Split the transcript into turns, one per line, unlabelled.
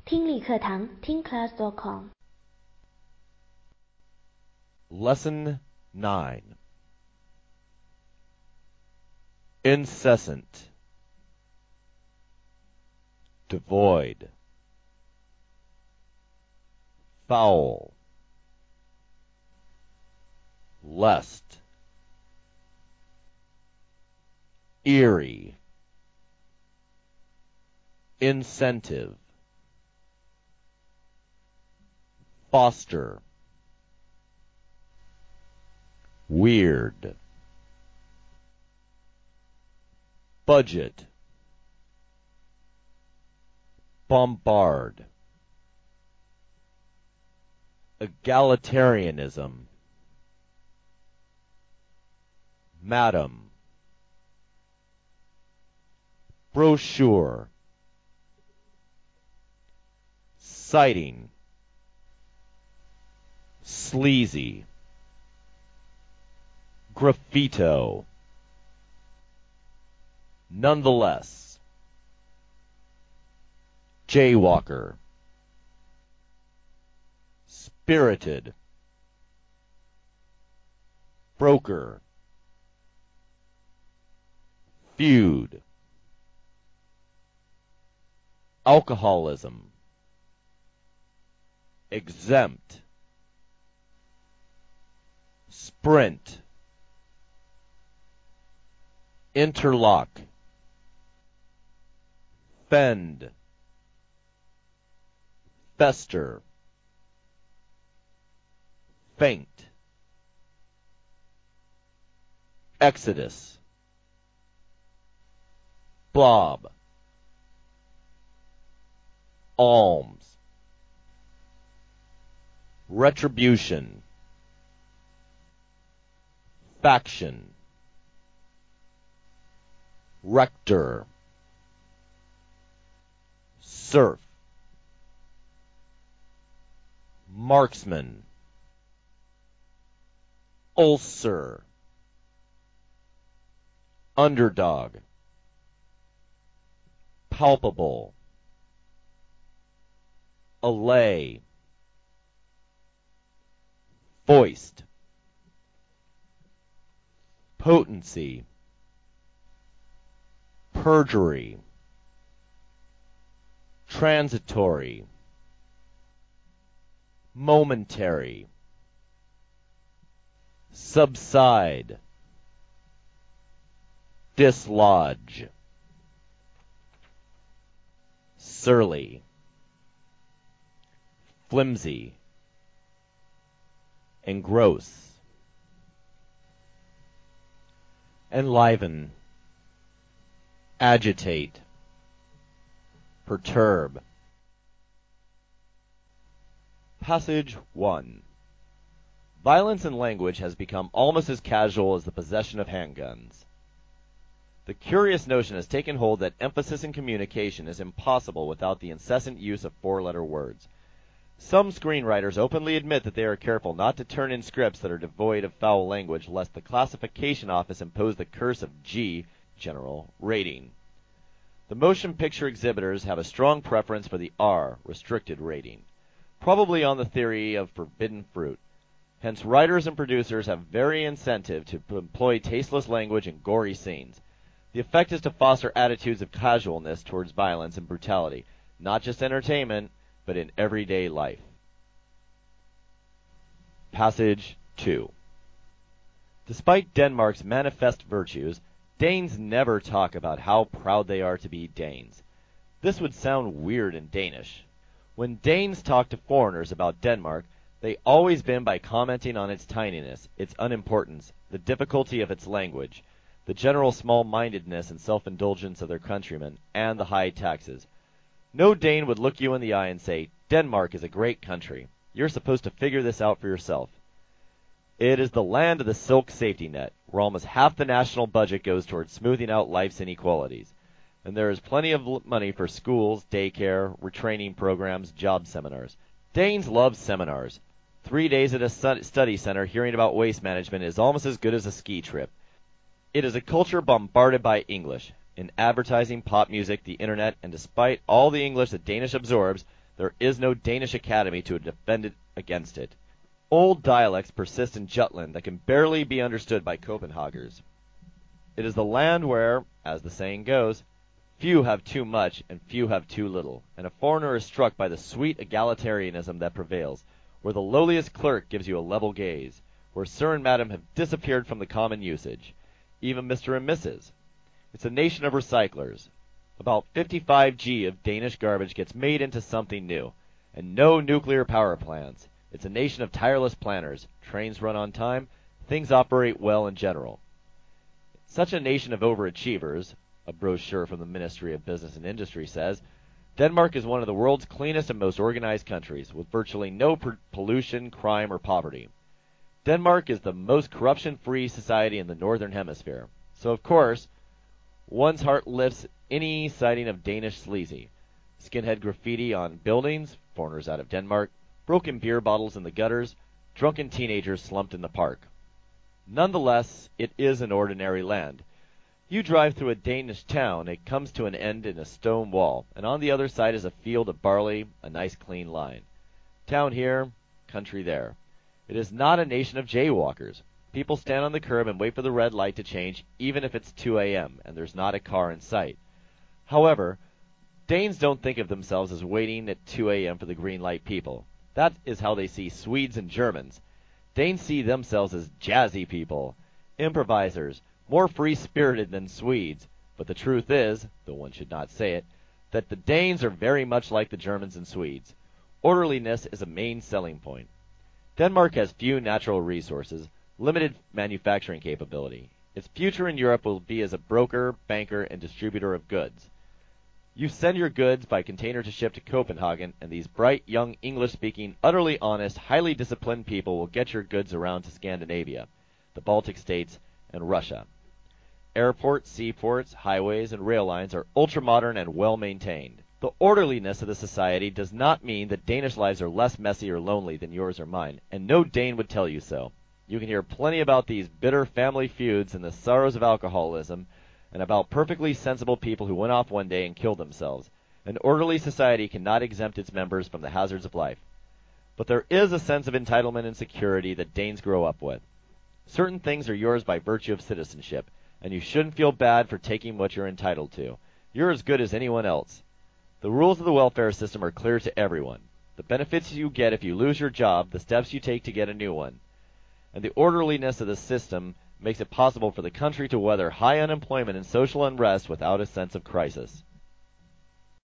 听力课堂听 class.com
Lesson 9 Incessant Devoid Foul Lest Eerie Incentive Foster Weird Budget Bombard Egalitarianism Madam Brochure Sighting Sleazy Graffito Nonetheless Jaywalker Spirited Broker Feud Alcoholism Exempt Sprint Interlock Fend Fester Faint Exodus Blob Alms Retribution Faction Rector Surf Marksman Ulcer Underdog Palpable Allay Foist Potency Perjury Transitory Momentary Subside Dislodge Surly Flimsy Engross Enliven Agitate Perturb Passage 1 Violence in language has become almost as casual as the possession of handguns. The curious notion has taken hold that emphasis in communication is impossible without the incessant use of four-letter words. Some screenwriters openly admit that they are careful not to turn in scripts that are devoid of foul language lest the classification office impose the curse of G, general, rating. The motion picture exhibitors have a strong preference for the R, restricted rating, probably on the theory of forbidden fruit. Hence, writers and producers have very incentive to employ tasteless language and gory scenes. The effect is to foster attitudes of casualness towards violence and brutality, not just entertainment, but in everyday life. Passage 2 Despite Denmark's manifest virtues, Danes never talk about how proud they are to be Danes. This would sound weird in Danish. When Danes talk to foreigners about Denmark, they always begin by commenting on its tininess, its unimportance, the difficulty of its language, the general small-mindedness and self-indulgence of their countrymen, and the high taxes. No Dane would look you in the eye and say, "Denmark is a great country. You're supposed to figure this out for yourself." It is the land of the silk safety net, where almost half the national budget goes towards smoothing out life's inequalities. And there is plenty of money for schools, daycare, retraining programs, job seminars. Danes love seminars. 3 days at a study center hearing about waste management is almost as good as a ski trip. It is a culture bombarded by English. In advertising, pop music, the internet, and despite all the English that Danish absorbs, There is no Danish academy to defend it against it. Old dialects persist in Jutland that can barely be understood by Copenhageners. It is the land where, as the saying goes, few have too much and few have too little, and a foreigner is struck by the sweet egalitarianism that prevails, where the lowliest clerk gives you a level gaze, where sir and madam have disappeared from the common usage, even Mr. and Mrs. It's a nation of recyclers. About 55 g of Danish garbage gets made into something new, and no nuclear power plants. It's a nation of tireless planners. Trains run on time. Things operate well in general. Such a nation of overachievers, a brochure from the Ministry of Business and Industry says, Denmark is one of the world's cleanest and most organized countries, with virtually no pollution, crime, or poverty. Denmark is the most corruption-free society in the Northern Hemisphere. So, of course, one's heart lifts any sighting of Danish sleazy. Skinhead graffiti on buildings, foreigners out of Denmark, broken beer bottles in the gutters, drunken teenagers slumped in the park. Nonetheless, it is an ordinary land. You drive through a Danish town, it comes to an end in a stone wall, and on the other side is a field of barley, a nice clean line. Town here, country there. It is not a nation of jaywalkers. People stand on the curb and wait for the red light to change, even if it's 2 a.m. and there's not a car in sight. However, Danes don't think of themselves as waiting at 2 a.m. for the green light people. That is how they see Swedes and Germans. Danes see themselves as jazzy people, improvisers, more free-spirited than Swedes. But the truth is, though one should not say it, that the Danes are very much like the Germans and Swedes. Orderliness is a main selling point. Denmark has few natural resources, limited manufacturing capability. Its future in Europe will be as a broker, banker, and distributor of goods. You send your goods by container to ship to Copenhagen, and these bright, young, English-speaking, utterly honest, highly disciplined people will get your goods around to Scandinavia, the Baltic states, and Russia. Airports, seaports, highways, and rail lines are ultra-modern and well-maintained. The orderliness of the society does not mean that Danish lives are less messy or lonely than yours or mine, and no Dane would tell you so. You can hear plenty about these bitter family feuds and the sorrows of alcoholism, and about perfectly sensible people who went off one day and killed themselves. An orderly society cannot exempt its members from the hazards of life. But there is a sense of entitlement and security that Danes grow up with. Certain things are yours by virtue of citizenship, and you shouldn't feel bad for taking what you're entitled to. You're as good as anyone else. The rules of the welfare system are clear to everyone. The benefits you get if you lose your job, the steps you take to get a new one. And the orderliness of the system makes it possible for the country to weather high unemployment and social unrest without a sense of crisis.